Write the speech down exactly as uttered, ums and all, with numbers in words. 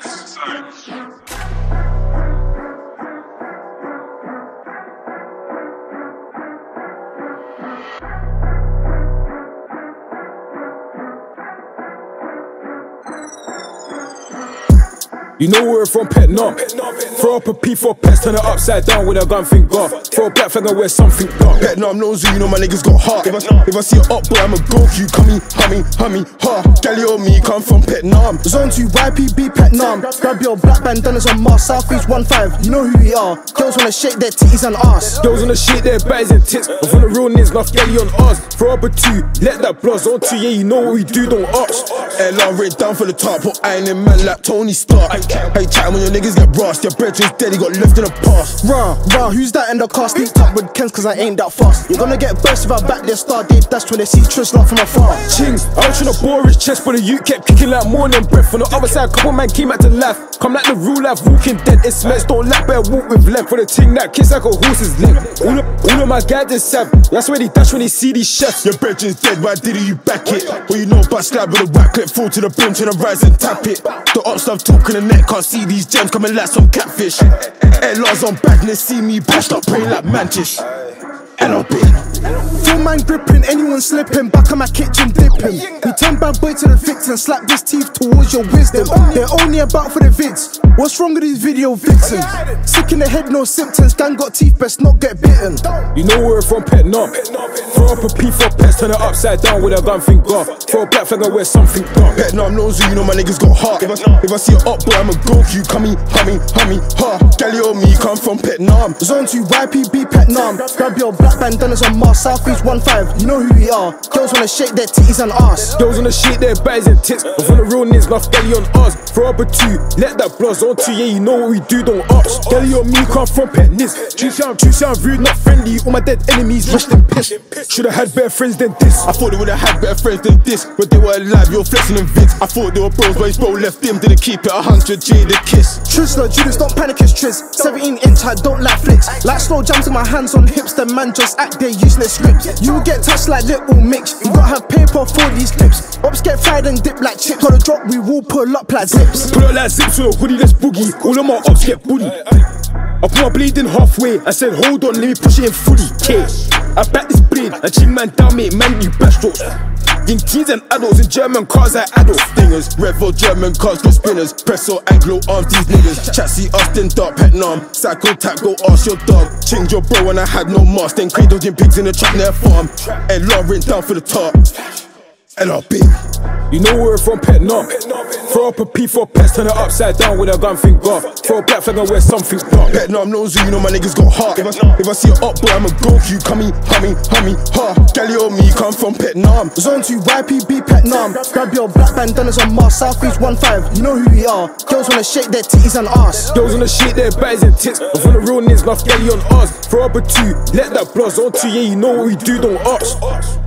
You know where we're from, Petnam. Throw up a P for pest, turn it upside down with a gun finger. Throw a black flag and wear something dark. Petnam knows who, you know my niggas got heart. If I, if I see a up boy, I'ma go for you. Cummy, hummy, hummy, ha. Galley on me, come from Petnam. Zone two, Y P B, Petnam. Grab your black bandanas on Mars, Southeast one five. You know who we are. Girls wanna shake their titties and ass. Girls wanna shake their bodies and tits. But for the real niggas, enough galley on us. Throw up a two, let that blood. Zone two, yeah, you know what we do, don't ask. L R written down for the top, put iron in man like Tony Stark. Hey, chatting when your niggas get rust, your brethren's dead, he got left in the past. Rah, rah, who's that in the car? Sneaked up with Kens cause I ain't that fast. You're gonna get burst if I back their star date, that's when they see Trish laugh from afar. Chings, I was tryna bore his chest, but the youth kept kicking like morning breath. On the other side, couple man came back to life. Come like the real life, walking dead. It's mess, don't lap, better walk with left. For the ting that kiss like a horse's leg. All of, all of my guys is savage, that's where they dash when they see these chefs. Your brethren's dead, why did you back it? Well, you know about slab with a whack clip, fall to the brim, tryna rise and tap it. The up stuff talking the net, can't see these gems coming like some catfish. L R's on badness, see me bashed up, praying like Mantish. L R B. Full man gripping, anyone slipping, back on my kitchen dipping. We turn bad boy to the victim, slap this teeth towards your wisdom. They're only about for the vids. What's wrong with these video vixens? Sick in the head, no symptoms, gang got teeth, best not get bitten. You know where we're from, Petnam. Throw up a P for pest, turn it upside down with a gun finger. Throw a black flag and wear something dark. Petnam knows who, you know my niggas got heart. If I, if I see a up boy, I'ma go for you. Cummy, hummy, hummy, ha. Galley on me, come from Petnam. Zone two, Y P B, Petnam. Grab your black bandanas on Mars, Southeast one five. You know who we are. Girls wanna shake their titties and ass. Girls wanna shake their bodies and tits. But for the real niggas, enough galley on us. Throw up a two, let that blood. Zone two, yeah, you know what we do, don't ask. Galley on me, come from Petnis. True sound, true sound rude, not friendly. All my dead enemies rushed and pissed. Should've had better friends than this. I thought they would've had better friends than this, but they were alive, you're flexing in vids. I thought they were bros, but his bro left him, didn't keep it a hundred G the kiss. Trisla, Judas, don't panic, it's Triz. seventeen inch, I don't like flicks. Like slow jumps in my hands on hips, the man just act their useless scripts. You will get touched like little mix. You gotta have paper for these clips. Ops get fried and dip like chips. Gotta drop, we will pull up like zips. Pull up like zips with a hoodie, let's boogie. All of my ops get bullied. I put my blade in halfway, I said hold on, let me push it in fully. K, I back this blade, I ching man down, mate, man, you bash strokes. Young teens and adults in German cars like adult stingers. Revo German cars got spinners. Presso Anglo arms these niggas. Chat see us then dark Petnam. Psycho tap go ask your dog. Chinged your bro when I had no mask. Then cradled in pigs in the truck near farm. L R written down for the top. L R B. You know where we're from, Petnam. Throw up a P for pest, turn it upside down with a gun finger. Throw a black flag and wear something dark. Petnam knows who, you know my niggas got heart. If I, if I see a up boy, I'ma go for you. Cummy, hummy, hummy, ha. Galley on me, come from Petnam. Zone two, Y P B, Petnam. Grab your black bandanas on Mars, Southeast one five. You know who we are. Girls wanna shake their titties and ass. Girls wanna shake their bodies and tits. But for the real niggas, enough galley on us. Throw up a two, let that blood. Zone two, yeah, you know what we do, don't ask.